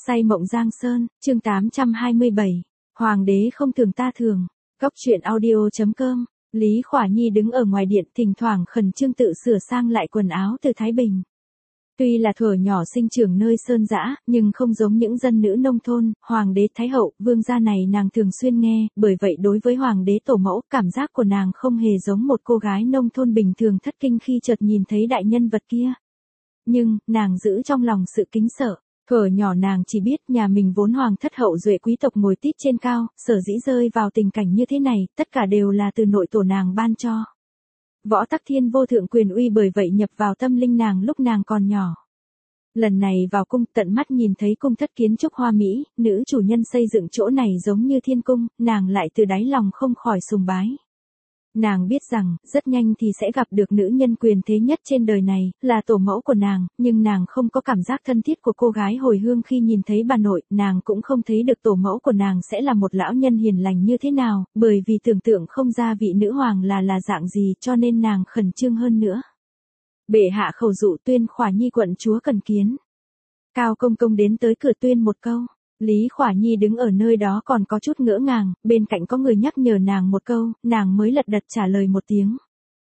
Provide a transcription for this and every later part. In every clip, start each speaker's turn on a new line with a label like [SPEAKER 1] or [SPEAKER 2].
[SPEAKER 1] Say mộng Giang Sơn, chương 827. Hoàng đế không thường ta thường. Cốc truyện audio.com. Lý Khỏa Nhi đứng ở ngoài điện thỉnh thoảng khẩn trương tự sửa sang lại quần áo từ Thái Bình. Tuy là thuở nhỏ sinh trưởng nơi sơn dã, nhưng không giống những dân nữ nông thôn, hoàng đế thái hậu, vương gia này nàng thường xuyên nghe, bởi vậy đối với hoàng đế tổ mẫu, cảm giác của nàng không hề giống một cô gái nông thôn bình thường thất kinh khi chợt nhìn thấy đại nhân vật kia. Nhưng, nàng giữ trong lòng sự kính sợ. Thuở nhỏ nàng chỉ biết nhà mình vốn hoàng thất hậu duệ quý tộc ngồi tít trên cao, sở dĩ rơi vào tình cảnh như thế này, tất cả đều là từ nội tổ nàng ban cho. Võ Tắc Thiên vô thượng quyền uy bởi vậy nhập vào tâm linh nàng lúc nàng còn nhỏ. Lần này vào cung tận mắt nhìn thấy cung thất kiến trúc hoa mỹ, nữ chủ nhân xây dựng chỗ này giống như thiên cung, nàng lại từ đáy lòng không khỏi sùng bái. Nàng biết rằng, rất nhanh thì sẽ gặp được nữ nhân quyền thế nhất trên đời này, là tổ mẫu của nàng, nhưng nàng không có cảm giác thân thiết của cô gái hồi hương khi nhìn thấy bà nội, nàng cũng không thấy được tổ mẫu của nàng sẽ là một lão nhân hiền lành như thế nào, bởi vì tưởng tượng không ra vị nữ hoàng là dạng gì cho nên nàng khẩn trương hơn nữa. Bệ hạ khẩu dụ tuyên Khỏa Nhi quận chúa cần kiến. Cao công công đến tới cửa tuyên một câu. Lý Khỏa Nhi đứng ở nơi đó còn có chút ngỡ ngàng, bên cạnh có người nhắc nhở nàng một câu, nàng mới lật đật trả lời một tiếng.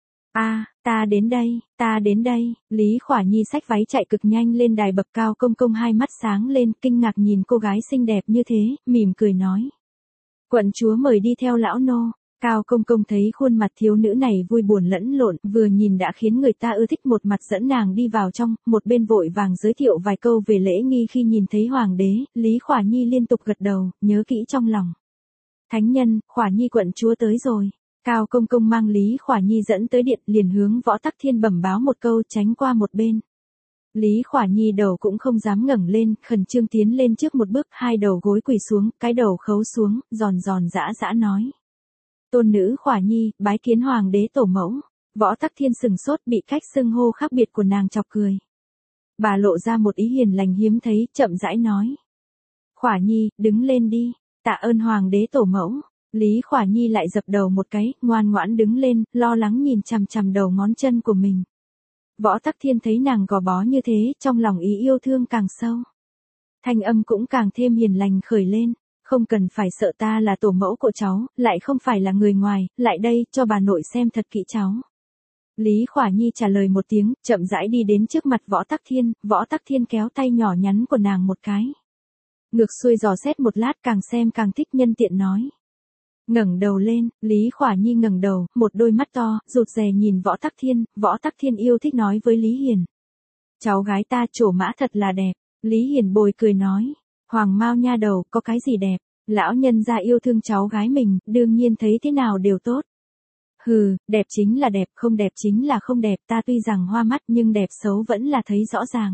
[SPEAKER 1] Ta đến đây, Lý Khỏa Nhi xách váy chạy cực nhanh lên đài bậc. Cao công công hai mắt sáng lên, kinh ngạc nhìn cô gái xinh đẹp như thế, mỉm cười nói. Quận chúa mời đi theo lão nô. Cao công công thấy khuôn mặt thiếu nữ này vui buồn lẫn lộn, vừa nhìn đã khiến người ta ưa thích, một mặt dẫn nàng đi vào trong, một bên vội vàng giới thiệu vài câu về lễ nghi. Khi nhìn thấy hoàng đế, Lý Khỏa Nhi liên tục gật đầu, nhớ kỹ trong lòng. Thánh nhân, Khỏa Nhi quận chúa tới rồi. Cao công công mang Lý Khỏa Nhi dẫn tới điện, liền hướng Võ Tắc Thiên bẩm báo một câu, tránh qua một bên. Lý Khỏa Nhi đầu cũng không dám ngẩng lên, khẩn trương tiến lên trước một bước, hai đầu gối quỳ xuống, cái đầu khấu xuống, giòn giòn giã giã nói. Tôn nữ Khỏa Nhi, bái kiến hoàng đế tổ mẫu. Võ Tắc Thiên sừng sốt, bị cách xưng hô khác biệt của nàng chọc cười. Bà lộ ra một ý hiền lành hiếm thấy, chậm rãi nói. Khỏa Nhi, đứng lên đi, tạ ơn hoàng đế tổ mẫu. Lý Khỏa Nhi lại dập đầu một cái, ngoan ngoãn đứng lên, lo lắng nhìn chằm chằm đầu ngón chân của mình. Võ Tắc Thiên thấy nàng gò bó như thế, trong lòng ý yêu thương càng sâu. Thanh âm cũng càng thêm hiền lành khởi lên. Không cần phải sợ, ta là tổ mẫu của cháu, lại không phải là người ngoài, lại đây, cho bà nội xem thật kỹ cháu. Lý Khỏa Nhi trả lời một tiếng, chậm rãi đi đến trước mặt Võ Tắc Thiên kéo tay nhỏ nhắn của nàng một cái. Ngược xuôi dò xét một lát, càng xem càng thích, nhân tiện nói. Ngẩng đầu lên, Lý Khỏa Nhi ngẩng đầu, một đôi mắt to, rụt rè nhìn Võ Tắc Thiên yêu thích nói với Lý Hiền. Cháu gái ta trổ mã thật là đẹp. Lý Hiền bồi cười nói. Hoàng Mao nha đầu, có cái gì đẹp, lão nhân gia yêu thương cháu gái mình, đương nhiên thấy thế nào đều tốt. Hừ, đẹp chính là đẹp, không đẹp chính là không đẹp, ta tuy rằng hoa mắt nhưng đẹp xấu vẫn là thấy rõ ràng.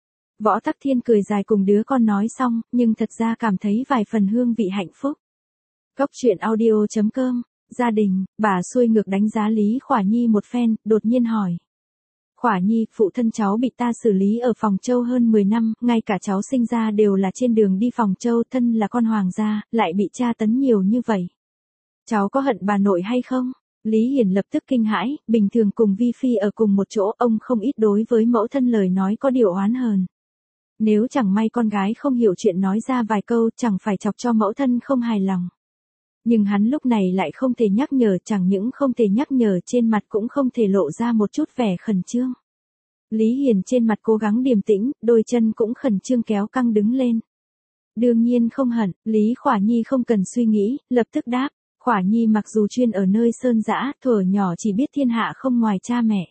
[SPEAKER 1] Võ Tắc Thiên cười dài cùng đứa con nói xong, nhưng thật ra cảm thấy vài phần hương vị hạnh phúc. Cốc truyện audio.com, gia đình, bà xuôi ngược đánh giá Lý Khỏa Nhi một phen, đột nhiên hỏi. Khỏa Nhi, phụ thân cháu bị ta xử lý ở Phòng Châu hơn 10 năm, ngay cả cháu sinh ra đều là trên đường đi Phòng Châu, thân là con hoàng gia, lại bị tra tấn nhiều như vậy. Cháu có hận bà nội hay không? Lý Hiền lập tức kinh hãi, bình thường cùng Vi Phi ở cùng một chỗ, ông không ít đối với mẫu thân lời nói có điều oán hờn. Nếu chẳng may con gái không hiểu chuyện nói ra vài câu, chẳng phải chọc cho mẫu thân không hài lòng. Nhưng hắn lúc này lại không thể nhắc nhở, chẳng những không thể nhắc nhở, trên mặt cũng không thể lộ ra một chút vẻ khẩn trương. Lý Hiền trên mặt cố gắng điềm tĩnh, đôi chân cũng khẩn trương kéo căng đứng lên. Đương nhiên không hận, Lý Khỏa Nhi không cần suy nghĩ, lập tức đáp. Khỏa Nhi mặc dù chuyên ở nơi sơn dã, thuở nhỏ chỉ biết thiên hạ không ngoài cha mẹ.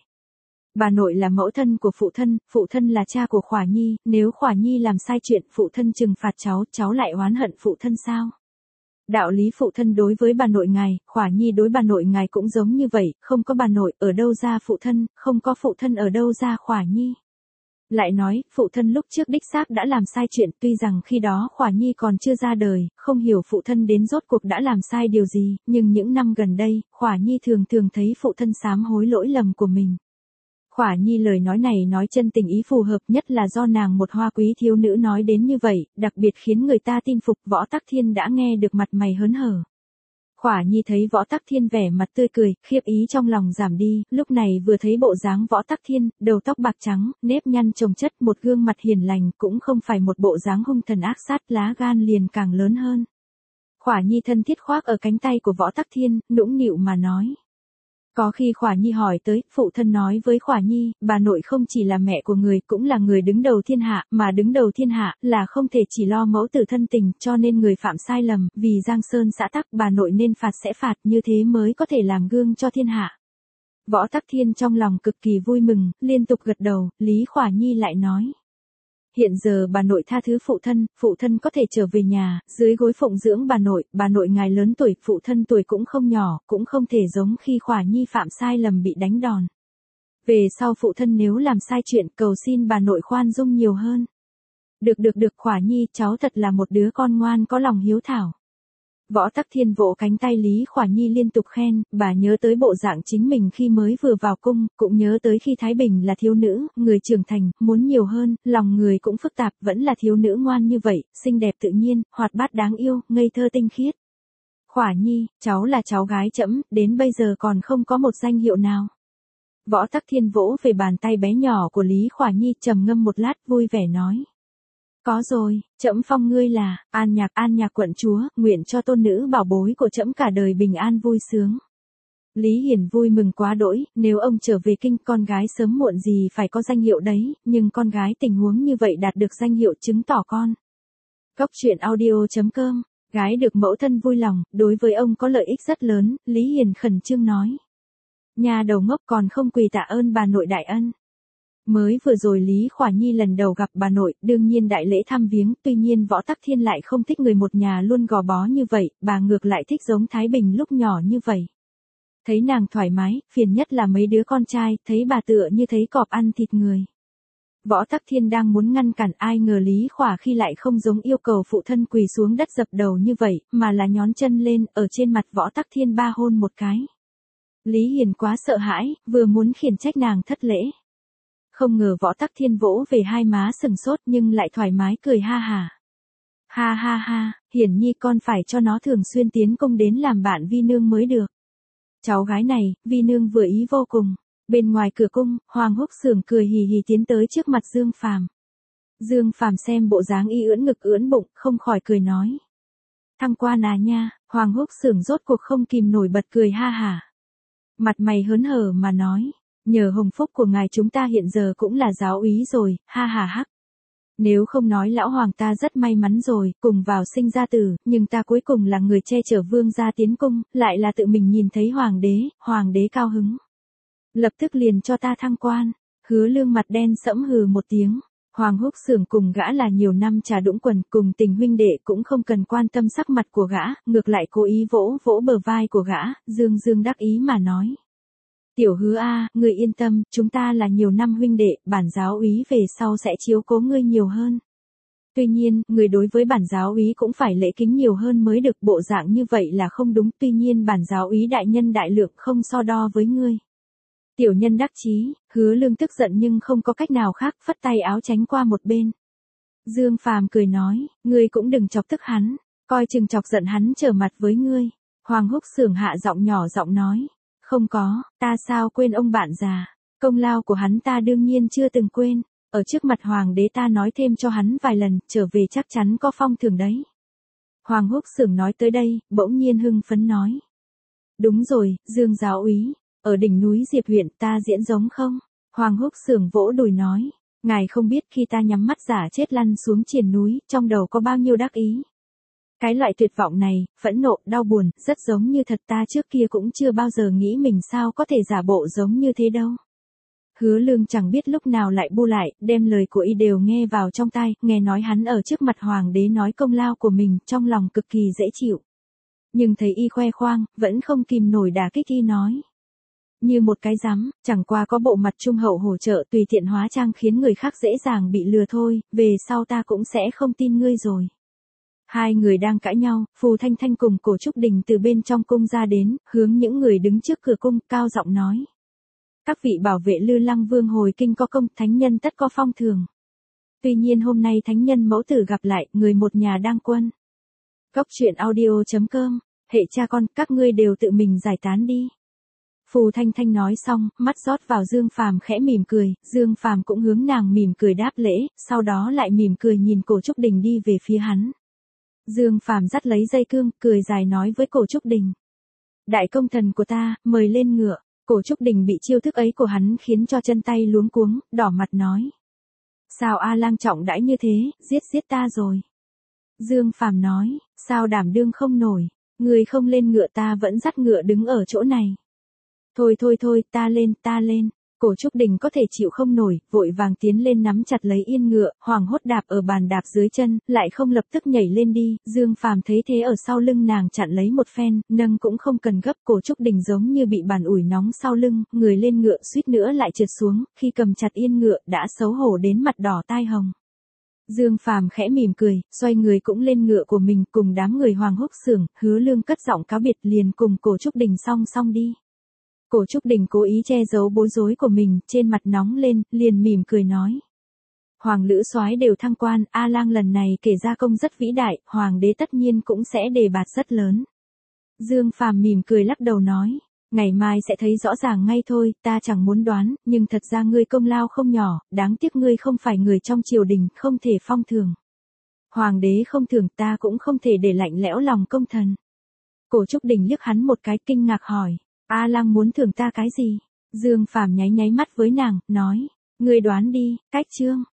[SPEAKER 1] Bà nội là mẫu thân của phụ thân là cha của Khỏa Nhi, nếu Khỏa Nhi làm sai chuyện, phụ thân trừng phạt cháu lại oán hận phụ thân sao? Đạo lý phụ thân đối với bà nội ngài, Khỏa Nhi đối bà nội ngài cũng giống như vậy, không có bà nội, ở đâu ra phụ thân, không có phụ thân ở đâu ra Khỏa Nhi. Lại nói, phụ thân lúc trước đích xác đã làm sai chuyện, tuy rằng khi đó Khỏa Nhi còn chưa ra đời, không hiểu phụ thân đến rốt cuộc đã làm sai điều gì, nhưng những năm gần đây, Khỏa Nhi thường thấy phụ thân sám hối lỗi lầm của mình. Khỏa Nhi lời nói này nói chân tình ý phù hợp, nhất là do nàng một hoa quý thiếu nữ nói đến như vậy, đặc biệt khiến người ta tin phục. Võ Tắc Thiên đã nghe được mặt mày hớn hở. Khỏa Nhi thấy Võ Tắc Thiên vẻ mặt tươi cười, khiếp ý trong lòng giảm đi, lúc này vừa thấy bộ dáng Võ Tắc Thiên, đầu tóc bạc trắng, nếp nhăn chồng chất, một gương mặt hiền lành, cũng không phải một bộ dáng hung thần ác sát, lá gan liền càng lớn hơn. Khỏa Nhi thân thiết khoác ở cánh tay của Võ Tắc Thiên, nũng nịu mà nói. Có khi Khỏa Nhi hỏi tới, phụ thân nói với Khỏa Nhi, bà nội không chỉ là mẹ của người, cũng là người đứng đầu thiên hạ, mà đứng đầu thiên hạ, là không thể chỉ lo mẫu tử thân tình, cho nên người phạm sai lầm, vì Giang Sơn xã tắc, bà nội nên phạt sẽ phạt, như thế mới có thể làm gương cho thiên hạ. Võ Tắc Thiên trong lòng cực kỳ vui mừng, liên tục gật đầu, Lý Khỏa Nhi lại nói. Hiện giờ bà nội tha thứ phụ thân có thể trở về nhà, dưới gối phụng dưỡng bà nội ngài lớn tuổi, phụ thân tuổi cũng không nhỏ, cũng không thể giống khi Khỏa Nhi phạm sai lầm bị đánh đòn. Về sau phụ thân nếu làm sai chuyện, cầu xin bà nội khoan dung nhiều hơn. Được Khỏa Nhi, cháu thật là một đứa con ngoan có lòng hiếu thảo. Võ Tắc Thiên vỗ cánh tay Lý Khỏa Nhi liên tục khen, bà nhớ tới bộ dạng chính mình khi mới vừa vào cung, cũng nhớ tới khi Thái Bình là thiếu nữ, người trưởng thành, muốn nhiều hơn, lòng người cũng phức tạp, vẫn là thiếu nữ ngoan như vậy, xinh đẹp tự nhiên, hoạt bát đáng yêu, ngây thơ tinh khiết. Khỏa Nhi, cháu là cháu gái trẫm, đến bây giờ còn không có một danh hiệu nào. Võ Tắc Thiên vỗ về bàn tay bé nhỏ của Lý Khỏa Nhi, trầm ngâm một lát, vui vẻ nói. Có rồi, trẫm phong ngươi là An Nhạc quận chúa, nguyện cho tôn nữ bảo bối của trẫm cả đời bình an vui sướng. Lý Hiển vui mừng quá đỗi, nếu ông trở về kinh, con gái sớm muộn gì phải có danh hiệu đấy, nhưng con gái tình huống như vậy đạt được danh hiệu chứng tỏ con. Cốc truyện audio.com, gái được mẫu thân vui lòng, đối với ông có lợi ích rất lớn, Lý Hiển khẩn trương nói. Nhà đầu ngốc còn không quỳ tạ ơn bà nội đại ân. Mới vừa rồi Lý Khỏa Nhi lần đầu gặp bà nội, đương nhiên đại lễ thăm viếng, tuy nhiên Võ Tắc Thiên lại không thích người một nhà luôn gò bó như vậy, bà ngược lại thích giống Thái Bình lúc nhỏ như vậy. Thấy nàng thoải mái, phiền nhất là mấy đứa con trai, thấy bà tựa như thấy cọp ăn thịt người. Võ Tắc Thiên đang muốn ngăn cản, ai ngờ Lý Khỏa khi lại không giống yêu cầu phụ thân quỳ xuống đất dập đầu như vậy, mà là nhón chân lên, ở trên mặt Võ Tắc Thiên ba hôn một cái. Lý Hiền quá sợ hãi, vừa muốn khiển trách nàng thất lễ. Không ngờ Võ Tắc Thiên vỗ về hai má sừng sốt nhưng lại thoải mái cười ha hả. Ha ha ha, Hiển Nhi con phải cho nó thường xuyên tiến công đến làm bạn Vi Nương mới được. Cháu gái này, Vi Nương vừa ý vô cùng. Bên ngoài cửa cung, Hoàng Húc Xưởng cười hì hì tiến tới trước mặt Dương Phàm. Dương Phàm xem bộ dáng y ưỡn ngực ưỡn bụng, không khỏi cười nói. Thăng quan à nha, Hoàng Húc Xưởng rốt cuộc không kìm nổi bật cười ha hả. Mặt mày hớn hở mà nói. Nhờ hồng phúc của ngài chúng ta hiện giờ cũng là giáo úy rồi, ha ha hắc. Nếu không nói lão hoàng ta rất may mắn rồi, cùng vào sinh ra tử, nhưng ta cuối cùng là người che chở vương gia tiến cung, lại là tự mình nhìn thấy hoàng đế cao hứng. Lập tức liền cho ta thăng quan, Hứa Lương mặt đen sẫm hừ một tiếng. Hoàng Húc Xưởng cùng gã là nhiều năm trà đũng quần, cùng tình huynh đệ cũng không cần quan tâm sắc mặt của gã, ngược lại cố ý vỗ vỗ bờ vai của gã, dương đắc ý mà nói. Tiểu Hứa a, ngươi yên tâm, chúng ta là nhiều năm huynh đệ, bản giáo úy về sau sẽ chiếu cố ngươi nhiều hơn. Tuy nhiên, người đối với bản giáo úy cũng phải lễ kính nhiều hơn mới được, bộ dạng như vậy là không đúng, tuy nhiên bản giáo úy đại nhân đại lượng không so đo với ngươi. Tiểu nhân đắc chí, Hứa Lương tức giận nhưng không có cách nào khác, phất tay áo tránh qua một bên. Dương Phàm cười nói, ngươi cũng đừng chọc tức hắn, coi chừng chọc giận hắn trở mặt với ngươi. Hoàng Húc Xưởng hạ giọng nhỏ giọng nói. Không có, ta sao quên ông bạn già, công lao của hắn ta đương nhiên chưa từng quên, ở trước mặt hoàng đế ta nói thêm cho hắn vài lần, trở về chắc chắn có phong thưởng đấy. Hoàng Húc Xưởng nói tới đây, bỗng nhiên hưng phấn nói. Đúng rồi, Dương giáo úy, ở đỉnh núi Diệp huyện ta diễn giống không? Hoàng Húc Xưởng vỗ đùi nói, ngài không biết khi ta nhắm mắt giả chết lăn xuống triền núi, trong đầu có bao nhiêu đắc ý. Cái loại tuyệt vọng này, phẫn nộ, đau buồn, rất giống như thật, ta trước kia cũng chưa bao giờ nghĩ mình sao có thể giả bộ giống như thế đâu. Hứa Lương chẳng biết lúc nào lại bu lại, đem lời của y đều nghe vào trong tai, nghe nói hắn ở trước mặt hoàng đế nói công lao của mình, trong lòng cực kỳ dễ chịu. Nhưng thấy y khoe khoang, vẫn không kìm nổi đả kích y nói. Như một cái rắm, chẳng qua có bộ mặt trung hậu hỗ trợ tùy tiện hóa trang khiến người khác dễ dàng bị lừa thôi, về sau ta cũng sẽ không tin ngươi rồi. Hai người đang cãi nhau, Phù Thanh Thanh cùng Cổ Trúc Đình từ bên trong cung ra đến, hướng những người đứng trước cửa cung, cao giọng nói. Các vị bảo vệ Lư Lăng Vương hồi kinh có công, thánh nhân tất có phong thường. Tuy nhiên hôm nay thánh nhân mẫu tử gặp lại, người một nhà đang quân. Cốc truyện audio.com Hệ cha con, các ngươi đều tự mình giải tán đi. Phù Thanh Thanh nói xong, mắt rót vào Dương Phàm khẽ mỉm cười, Dương Phàm cũng hướng nàng mỉm cười đáp lễ, sau đó lại mỉm cười nhìn Cổ Trúc Đình đi về phía hắn. Dương Phàm dắt lấy dây cương, cười dài nói với Cổ Trúc Đình. Đại công thần của ta, mời lên ngựa. Cổ Trúc Đình bị chiêu thức ấy của hắn khiến cho chân tay luống cuống, đỏ mặt nói. Sao A Lang trọng đãi như thế, giết ta rồi. Dương Phàm nói, sao đảm đương không nổi, người không lên ngựa ta vẫn dắt ngựa đứng ở chỗ này. Thôi, ta lên. Cổ Trúc Đình có thể chịu không nổi, vội vàng tiến lên nắm chặt lấy yên ngựa, hoảng hốt đạp ở bàn đạp dưới chân, lại không lập tức nhảy lên đi, Dương Phàm thấy thế ở sau lưng nàng chặn lấy một phen, nâng cũng không cần gấp, Cổ Trúc Đình giống như bị bàn ủi nóng sau lưng, người lên ngựa suýt nữa lại trượt xuống, khi cầm chặt yên ngựa đã xấu hổ đến mặt đỏ tai hồng. Dương Phàm khẽ mỉm cười, xoay người cũng lên ngựa của mình, cùng đám người Hoàng Húc Xưởng, Hứa Lương cất giọng cáo biệt liền cùng Cổ Trúc Đình song song đi. Cổ Trúc Đình cố ý che giấu bối rối của mình, trên mặt nóng lên, liền mỉm cười nói. Hoàng lữ soái đều thăng quan, A Lang lần này kể ra công rất vĩ đại, hoàng đế tất nhiên cũng sẽ đề bạt rất lớn. Dương Phàm mỉm cười lắc đầu nói, ngày mai sẽ thấy rõ ràng ngay thôi, ta chẳng muốn đoán, nhưng thật ra ngươi công lao không nhỏ, đáng tiếc ngươi không phải người trong triều đình, không thể phong thưởng. Hoàng đế không thưởng ta cũng không thể để lạnh lẽo lòng công thần. Cổ Trúc Đình liếc hắn một cái kinh ngạc hỏi. A Lang muốn thưởng ta cái gì? Dương Phàm nháy mắt với nàng, nói, ngươi đoán đi, cách chương.